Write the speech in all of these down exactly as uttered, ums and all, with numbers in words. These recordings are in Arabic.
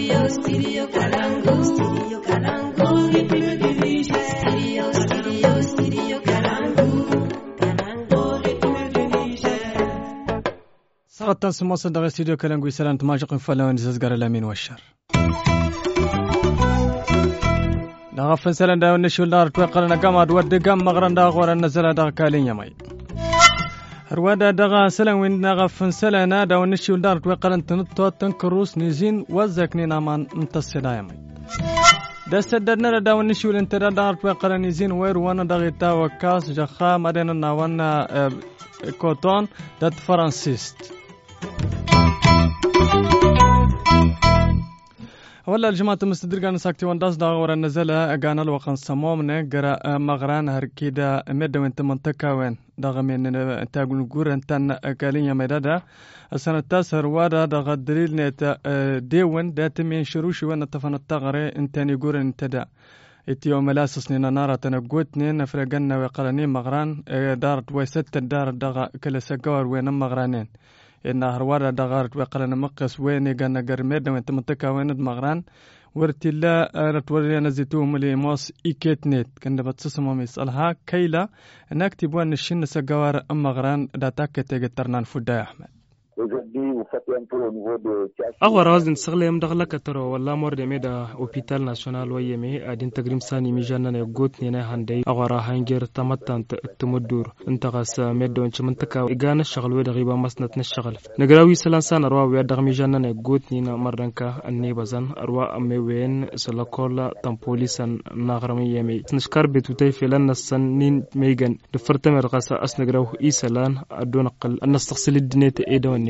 Studio, studio Kalangu, studio Kalangu, studio, studio, studio Kalangu, Kalangu, سقط تنسى مصدر استديو كالانغوي سلام تماجق فلان ززقر الأمين والشر نغفن سلام دا ونشول دار توقلنا قامد ودقام مغران دا غورا نزل دا كالين يمي روادا دغا سلام وين نغفن سلام دا ونشول دار توقلنا تنطو تنكروس نزين وزاكنين امان انتصدا يمي دا سددنا دا ونشول انتدا دار توقلنا نزين وير وانا دغيتا وكاس جخا مدينة ناوانا كوتون دات فرانسيست ولا الجماعة المستدرجان ساكتي وانداس دا ورا نزلة أجانا الوقت سمومنا جرا مغران هركيدا مدة وانت منطقة وين دا من انت أقول جور انت كالينيا مدادا السنة التاسع وادا دا غدريل نت ديون دا تمين شروش وين تفن التغري انت نجور انت دا اتيو ملاسس نينا نارا تنقوتني نفرقنا وقرانين مغران دارت ويست الدار دا كلا سجار وين مغرانين إن هروارا دغارت وقلنا مقص وين جانا جرميد وين تمتكا وين مغران ورتلا رتوري نزيتوهم اللي ماس إيكتنت كنا بتصمم يسألها كيلا نكتب وين الشين سجوار مغران داتاك تجترنا فدا أحمد أول رازن سغلي يوم دخلك ترى والله مورد ميدا أوبيتال ناسيونال ويمي أدين تقريم ساني ميجانا نيجوت نينا هندي أغرا هنجر تمتان تمدور انتقاس ميدا وانش منتكا إيجان الشغل ويدا غيبا مسنت نشغل نقراوي سلانسان أروا ويدا ميجانا نيجوت نينا مرنكا النيبازان أروا أمي وين سلاكولا تنبوليسان ناغرمي يمي نشكر بتوتي فلان نسنين ميجان دفرتم رقصة أسنقراو إيسالان أدون أقل أن نستغسل الدنيا تأيدا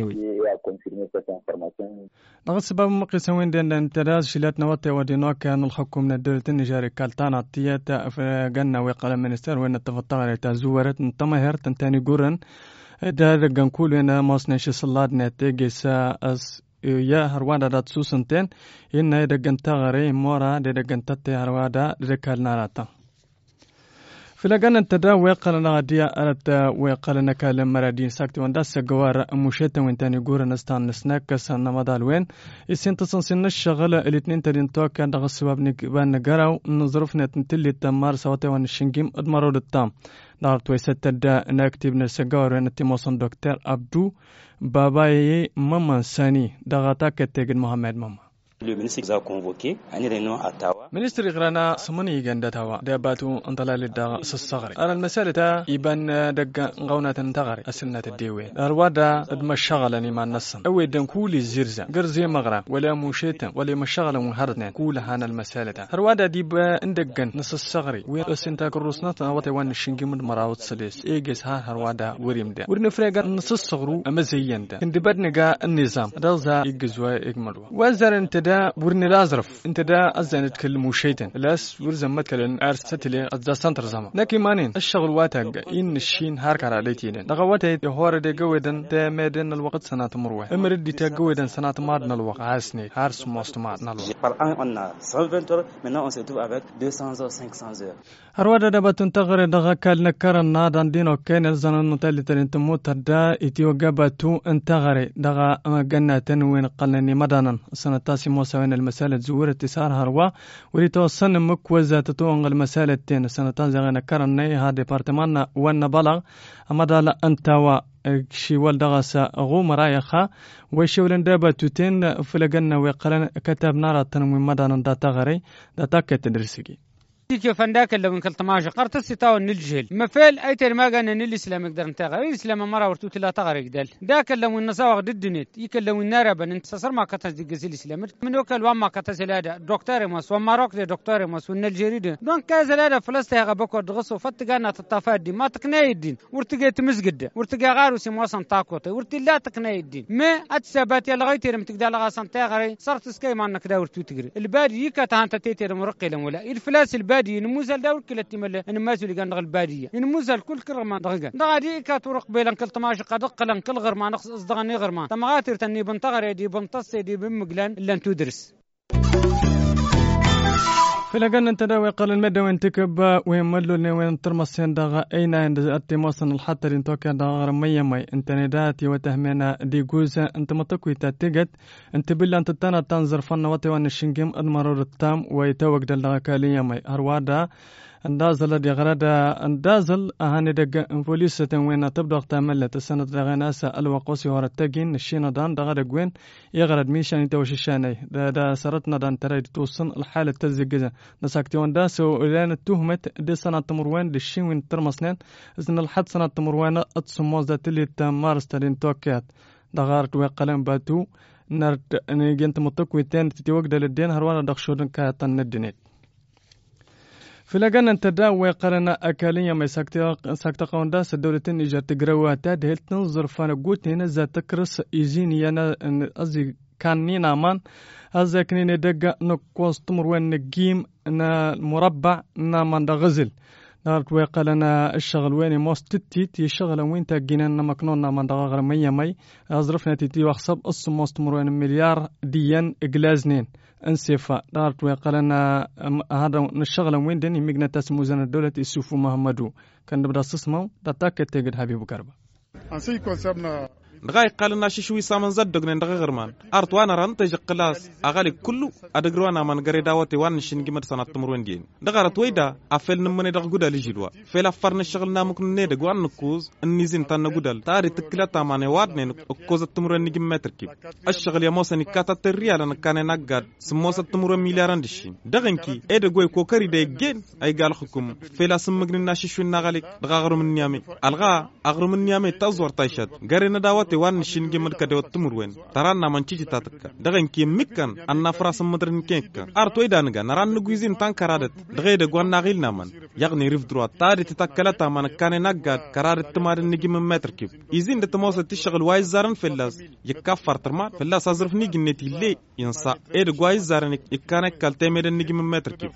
نغط سبب مقيسة وين دين انتراز شلات نواتي ودينوك كان الحكم من الدولة النيجاري كالتانا تياتا في جنة ويقال المنستر وين التفتغر تزورت انتمهر تنتاني قرن دا رقان كول وين مصنش صلاد نتيجي سا أس يا هروادا دات سوسنتين إن رقان تغري مورا دي رقان تتي هروادا ركال ناراتا فلقنا التدا ويقلنا غديا أرد ويقلنا كلام مرادين ساكتي وانداس جوار مشيتا وينتاني جورا نستان نسناك سنة مدال وين يسين تصنصين الشغلة الاثنين تدين توكا دغ السباب نقبان نقراو نظرفنا تنتلي التمار سواتي وان الشنجيم ادمارو التام دارت ويستا دا ناكتب نسجار وين التموصن دكتور عبدو باباي ماما ساني دغتاك تيجن محمد ماما Le ministre a convoqué une réunion à Tawa. ministre غرانا سمني جندا توا داباتو انطلال الدا سصغري على المسألة يبان دق غونة تغري أسنة الديوين الروادا دم الشغلني مع النصن أو دم كل الزرزة قرزي مغرب ولا مشيتا ولا مشغلة مهرتنا كل هان المسألة الروادا دي بندقن نص الصغري وين أسنتا كروسنا وطي وان الشنجي من مراوت سليس إيجس ها الروادا وريم دا ورنفرق نص الصغرو أمزيين دا إن بدنقا النظام رزا يجزوا يجملوا وزر انت دا ورني لازرف انت دا أزين تكلموا شيئا لاس ورزمت كلن أرستلي أزا سنتر زمان لكن مانين الشغل واتق إن الشين هارك على ليتين دغواتي يهور دي قويدن دا ميدن الوقت سنة مروه امرد دي تا قويدن سنة مادنا الوقت عاسني هارس مواستماتنا الوقت هروادا دا باتنتغر دغا كالنكر النادان دينو كين الزنان نتالي تلين تموت دا إتيو قباتو انتغري دغا قنا تنوين قلني مدانا سنة تاسي موسوين المسالة زورة تسار هروا وريتو صن مكوزة تتوغ المسالة تين سنة تاسي غنكر الني ها ديبارتمانا وانا بلغ أمدالا انتوا شي والدغاسا غوم رايخا وشولن داباتو تين فلقنا ويقلن كتاب نارا تنوين مدانا دا تغري دا تاكا تدرسيكي كيف فنداك اللي من كل طماجة قرط الستاو النجهل مفعل أي تر ما قلنا نل الإسلام يقدر نتغير الإسلام مرة ورتوت لا تغير يقدر ذاك اللي من نساوق ضد النت يكلم النار بن انتصر ما كتاز دقيس الإسلام من وكل وما كتاز هذا دكتور ماس وماروك ده دكتور ماس والنيجيري ده دون كاز هذا فلسطين غبكوا دغسوا فتقنا تطافات دي ما تقنعي الدين ورتجي تمسجد ورتجي غارو سمواسن تاكوت ورتلا تقنعي الدين ما أتثبت يا لغاية رم تقدر لغاسن تغير صارت سكيم عنك ده ورتو تجري البادي يكتهان تتيتر مرقلا ولا الفلاس البادي نموزل داول كلتي مل نمازو اللي قال الباديه نموزل كل كرما دغه دغادي كاتورق بيلن كل طماش قدق لن كل غير ما نقص اصدغني غير ما تمغاتر تني بنتغر دي بنتص دي بمقلان الا انتو درس في لقنا تداوي قال المدة وين تكب وين ملو اللي وين ترمسين دغا أين عند أتي موصن الحتى اللي توكا دغا رمية مي أنت نداتي وتهمينا دي جوزة أنت متكوي تاتيجت أنت بالله أنت تانا تنظر فن وتوان الشنجم المرور التام ويتوق دلغا كالية مي هروادا اندازل دي غرادا اندازل اهاني دق بوليس وين تبدأ تعمل السنة دغناس الوقوسي ورتجين الشينا دان دغرا وين يغرد ميشان توششاني دا, دا سرتنا دان تريد توصن الحالة تزجزة نساكتيون داس ولان التهمة دي سنة تمروين للشين وين ترمسنين إذن الحد سنة تمروين اتصموز ذات اللي تمارس تلين توكيات دغارت وقلم باتو نرد نجنت متقوي تاني تتوقد للدين هروانا دخشودن كاتن الدنيت في لجنة التداوي قرنا أكالية ما سكت سكت قونداس الدولة النيجر تجروا تاد تنظر فانا قلت هنا ذات تكرس يجيني أنا أزي كان نينا مان أزي كني دقة نقص تمر وين نجيم نا مربع نا من غزل نارت وقالنا الشغل وين موستتي تي شغل وين تجينا مكنونا من دغغر مية مي أظرفنا تي وخصب أص مستمر وين مليار ديان إجلازنين انسفا دارت وقالنا هذا الشغل وين دني مجنة تسموزنا الدولة يسوفو محمدو كان بدأ سسمو دتاك تجد حبيب كربا نغاي قالنا شوي سامن زدق ندغ غرمان ارت وانا رانتج قلاس اغالي كله ادغروانا من غري داوتي وان شين جمد سنه تمرون دين دغرت ويدا افل نمني دغ غدال جيدوا فلا فرن الشغل نامكن ندغ وان نكوز النيزين تن غدال تاري تكلتا ماني وادن كوز تمرون نجي متركي الشغل يا موسني كاتا الريال انا كان نغاد سموس تمرون ملياران دشين دغنكي ايد غوي كوكري دي جين اي قال حكم فلا سمغنا ششو نغالك دغغرو من نيامي الغا اغرو من نيامي تزور تايشات غرينا داوتي وان شين جمد كده تمرون ترانا من تيجي تاتك دغن كي مكان ان فراس مدرن كيك ارتو ايدانغا نران نغويزين تان كرادت دغيد غوان ناغيل نامن يغني ريف دروا تاري تتكلتا من كان نغاد كرادت تمار نيجي من متر كيب يزين دتموس تشغل وايز زارن فلاس يكفر ترما فلاس ازرف نيجي نتي لي ينسا ايد غوايز زارن يكان كالتيمر نيجي من متر كيب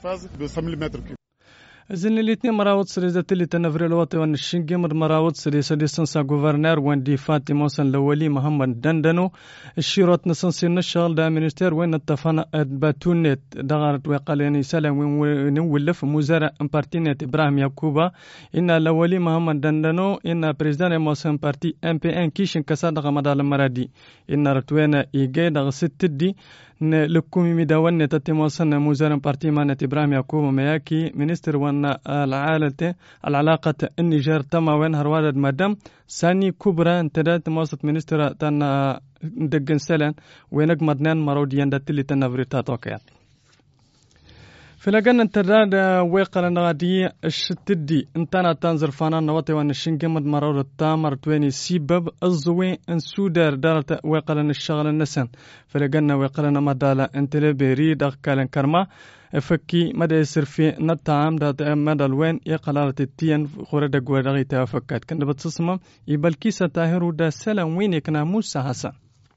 إذن الاثنين مراود سريزة اللي تنفر الوطي وان الشنجمر مراود سريزة دي سنسا غوفرنر وان دي فاتي موسن لولي محمد دندنو الشيروت نسنسي نشغل دا منستير وين التفانا باتونيت دغارت وقال يعني سلام وين ولف موزارة امبارتينيت إبراهيم يعقوبا إن لولي محمد دندنو إن بريزدان موسن بارتي ام بي ان كيشن كسادة مدال مرادي إن رتوينا إيجي دغ ستدي لكم مداون تتموصن موزارن بارتي مانت إبراهيم يعقوب مياكي منستر وان العالة العلاقة النيجر تما وين هرواد مدام ساني كبرى انتدات موسط منستر تنا دقن سلان وينك مدنان مروديان داتلي تنافريتا توكيات في لجنة التداد ويقال نغادي الشتدي انتنا تنظر فانا نواتي وان الشنجمد مرور التامر تويني سيبب الزوي انسودر دارت ويقال الشغل النسن في لجنة ويقال مدالا انتلي بريد اغكالن كرما فكي مدى يصير في نتعام دات مدى الوين يقلالة التين خورد قوارغي تافكات كان بتصمم يبال كيسة تاهرو دا سلام وين يكنا موسى حسن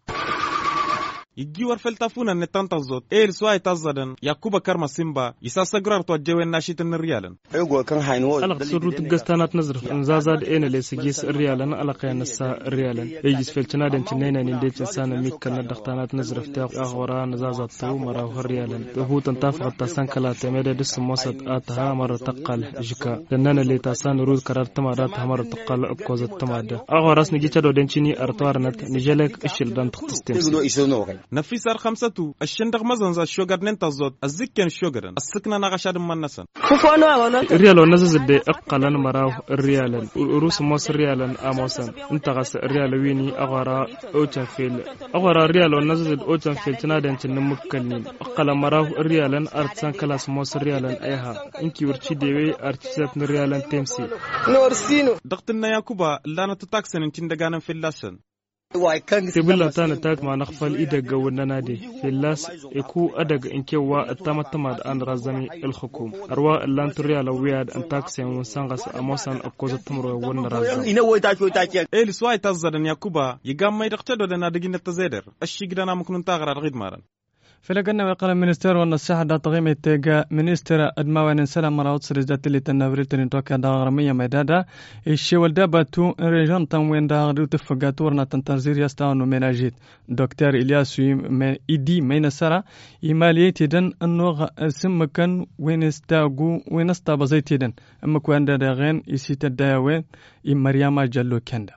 يجي ورفل تافونا نتان تزود إيل سواي تزدن يعقوب كرم سيمبا يساسجرار توجهوا الناشط الريالن. أيوة كان حينوال. على سرود جستانات نظرف إنزازاد إن اللي سجيس الريالن على قيان السا الريالن. يجيس في التنادن تنين نديت إنسان ميت كان دختانات نظرف تاق أغورا نزازات تو مراه الريالن. هو تنتافق التسان كلا تميد دس موسد آتها مرة تقل جكا. لأننا اللي تسان رود قرار تمادات مرة تقل أبكوز التمادة. أغوراس نجيت دو دنشيني أرتوارنت نجلك إشل دان تختستين. نفيسار خمسة الشندق مزنزا شوغر ننتظد الزكين شوغرن السكنة نغشاد من نسن الريال ونزز دي اقلا مراو الريال روس موس الريال اموسن انتغس الريال ويني اغارا اوچن فيل اغارا الريال ونزز اوچن فيل تنادن تنمكلنين اقلا مراو الريال ارتسان كلاس موس الريال ايها انكي ورشي ديوي ارتسات الريال تمسي نورسينو دقتنا ياكوبا لانا تتاكسن انتين دغانن في اللاسن تبلا تانا تاك ما نخفل إيدك قولنا نادي في اللاس يكو أدق إنكوا التمتمد عن رزمي الحكوم أرواء اللان تريا لو وياد أن تاكسي ونسانغس أموسان أبكوز التمر ون رزم إيه سواي تزدن ياكوبا يقام ما يدقتدو دنا دقين التزيدر الشيق دانا مكنون تاغر الغيد مارن في لقنا وقال المنستر والنصيحة دا تغيمة تيجا منستر أدماوان سلام مراوت سرزات اللي تنابريل تنتوكا دا غرمية ميدادا الشي والدابا تو ريجان تنوين دا غريو تفقاتورنا تنتنزير يستاونو مناجيت دكتور إلياس إيدي مينسارا إيماليتي دن أنو سمكن وينستاغو وينستابزيتي أما كوان دا غين يسيت الداوين إمرياما جلو كندا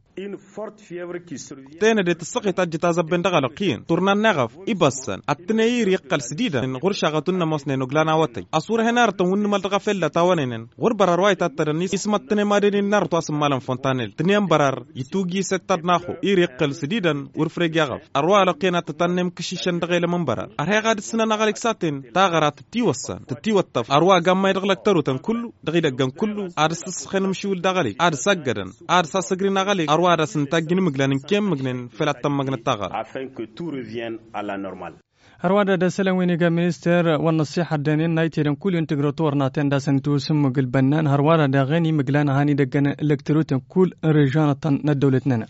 تينا دي تسقي تاجي تازبين دغالقين تورنا نغف إبسن التنيير يقل سديدا غور شاغتنا موسنين وغلانا واتي أصور هنار تون ملتغفل لتاوانين غور برار واي تاترنيس اسم التني مادين النار تواسم مالم فونتانيل تنيام برار يتوغي ستاد ناخو إير يقل سديدا ورفريق يغف أروا لقينا تتنم كشيشن دغيل من برار أرهي غاد السنة نغالك ساتين تاغرات تتيوسن تتيوتف أروا غام يدغلق تروتن كلو دغيدا غن كلو أرسس خين مشول دغالي أرساقدن أرساس سقري نغالي أروا سنتاجين مغلانين كم مغلين فلاتم مغنى التغار afin que tout revienne à la normale. هرودا دا سلوينيغا مينستر والنصيحة دانين نايتيرن كل انتجراتور ناتين دا سنتو سم قلبنان هرودا دا غني مغلان هاني دقن الكتروتن كل رجانة ندولتنا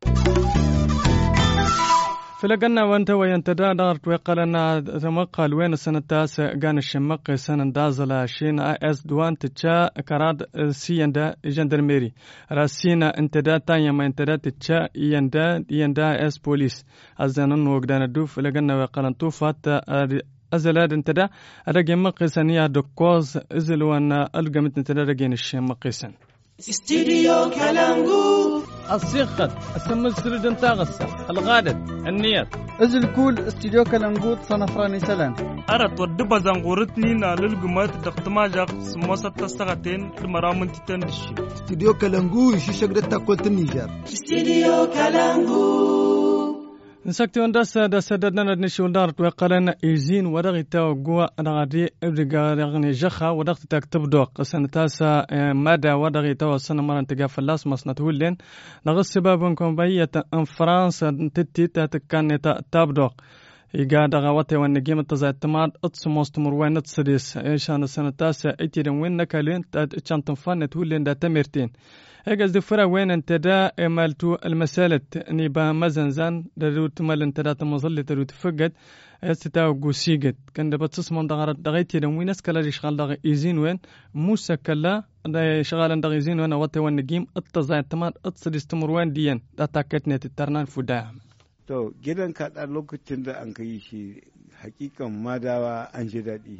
فلقنا وانت وينتدى دارت وقالنا تمقال وين السنة تاس قان الشمق سنة دازلا شين اس دوان تتشا كراد سيندا جندرميري راسينا انتدى تايا ما انتدى تتشا يندا يندا اس بوليس ازانن وقدان الدوف فلقنا وقالن توفات أزلاد انتدى أرقى مقسانية دكوز إزلوان ألقمت انتدى رقين الشمقسان استديو كالانغو الصيقت السمل سردن تاغسا الغادت النيات ازل كول استديو كالانغو صنفراني سلام أردت ودبا زنغورتني نالل قمات دقتماجاق سموسة تستغتين المرامن تتندشي استديو كالانغو يشيشك دتا قلت النيجار استديو كالانغو نسكتي وندسة دسة دنا نشون دارت وقالنا إيزين ورغي تاو جوا رغدي إبرجا رغني جخا ورغت تكتب دوق سنة تاسا مادا ورغي تاو السنة مرة انتجا فلاس مصنع تولين نغس سبب كومباية إن فرنسا تتي تتكان تاب دوق يقعد غواتي والنجيم تزايد تماد أتصموست مروان تسديس إيشان السنة تاسا إتيرن وين نكالين تشان تنفان تولين دا تمرتين اجاز دفرا وين انتدا مالتو المسالة نيبا مزنزان دروت مال انتدا تمظل دروت فقد استتاو قوسيقت كان دبا تصمم دغارت دغيتي وينس كلا يشغال دغ ايزين وين موسى كلا دا شغال دغ ايزين وين واتي والنجيم اتزايد تماد اتصل استمر وين ديان دا تاكتني تترنان فداهم تو gidan kaɗa lokacin da an kai shi hakikan madawa an ji daɗi.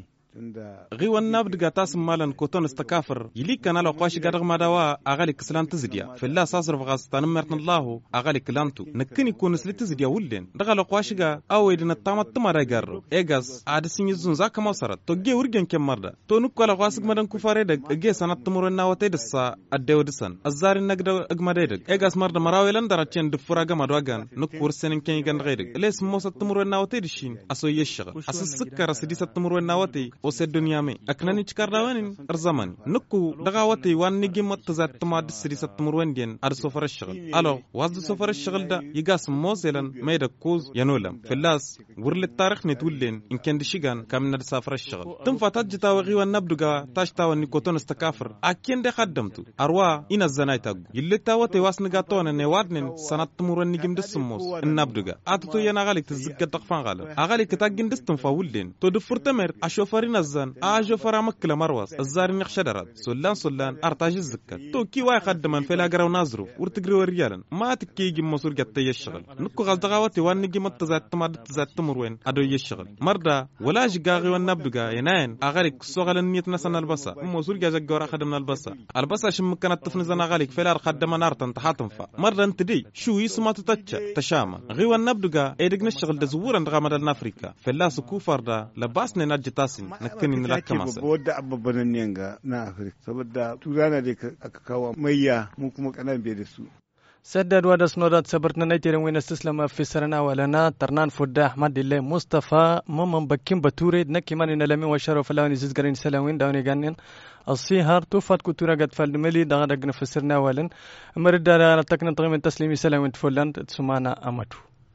غيوان نابد قاتاس مالن كوتون استكافر يلي كان لو قاش قادر ما دوا اغالي كسلان تزديا في الله صاصر فغاستان مرتن الله اغالي كلانتو نكن يكون سلي تزديا ولين دغا لو قاش غا او يدنا تامت تمارا غار ايغاس اد سينيزون زا كما صارت تو جي ورجن كمردا تو نكو لا قاسك مدن كفاري دغ جي سنات تمرنا وتي دسا اديو دسن الزار نغد اغمداي دغ ايغاس مردا مراويلن دراتين دفرا غما دوغان نكور سنن كين غن غيدغ ليس موسى تمرنا وتي دشين اسو يشغل اس سكر سديس تمرنا وتي وسد الدنيا مي أكنني تكررون أرزمان نكو دعواتي وان نجي متزات تماد سريسة تمروندين على سفر الشغل ألو وازد سفر الشغل ده يجاس موزلن ما يدكوز ينولم في اللاس ورل التاريخ نتولين إن كان دشيغان كامنا سفر الشغل تم فتات جتا وغي والنبدوغا تاشتا ونكوتون استكافر أكين ده خدمتو أروا إن الزنايتاغ يلي تاواتي واس نغاتون نوادنين سنات تمرون نجيم دسموس النبدوغا أتتو ينغالك تزكى تقفان غالب أغالك تاقين دستن فاولين تو دفرتمر أشوفارين الزن آجو فرامك لمرواس الزار نخشدرات سلان سلان أرتاج الزكاة تو كي واي خدمان في لاغراو نازرو ورتقريو الريالن ما تكي جي مصور جتا يشغل نكو غالدغاواتي وان نجي متزات تماد تزات تمروين أدو يشغل مردا ولا جيغاغي والنبدوغا يناين أغالك سوغل النيت نسان البسا مصور جا جاقورا خدمنا البسا البسا شمكانت تفنزان أغالك في لار خدمان أرتن تحاتن فا مردا انتدي شو يسما تتجا تشاما غي والنبدوغا ايدق نشغل دزورا نغامدال نافريكا في الله سكو فردا لباسني ناجتاسين نكني wadda abubuwan yanga na Afirka saboda turana da aka kawo mayya mu kuma kanan bai da su سدد ودس نودات سبرتنا نيتير وين استسلم في سرنا ولنا ترنان فدا احمد الله مصطفى مم بكين بتوريد نكي من نلمي وشرف لوني زغرين سلاوين داوني غانين الصيهار توفات كتورا قد فالملي دغدغنا في سرنا ولن مرد دار تكن تقيم تسليمي سلاوين تفلان تسمانا امتو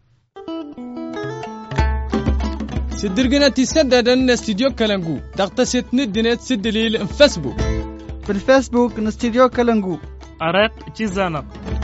سدرجنا تسدد ان استديو كلانجو تغتسد ندنت سدليل فيسبوك في الفيسبوك نستديو كلانجو أرق تشيزانا